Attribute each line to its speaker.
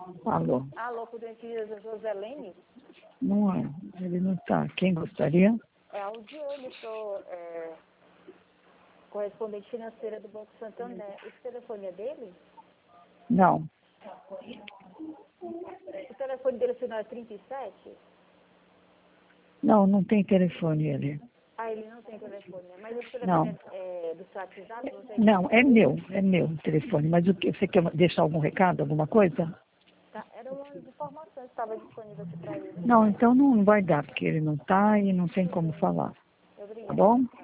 Speaker 1: Alô?
Speaker 2: Alô, por gentileza, Joselene?
Speaker 1: Não é, ele não está. Quem gostaria?
Speaker 2: É a Aldiane, sou correspondente financeira do Banco Santander. Esse telefone é dele?
Speaker 1: Não,
Speaker 2: O telefone dele final é 37?
Speaker 1: não tem telefone ele.
Speaker 2: Ah, ele não tem telefone, né? Mas esse
Speaker 1: Não,
Speaker 2: telefone é do seu WhatsApp? Você
Speaker 1: não, é meu o telefone. Mas o que, você quer deixar algum recado, alguma coisa?
Speaker 2: tá, era uma informação que estava disponível aqui para ele.
Speaker 1: Não, então não vai dar, porque ele não está e não tem como falar. Tá
Speaker 2: Obrigada.
Speaker 1: bom?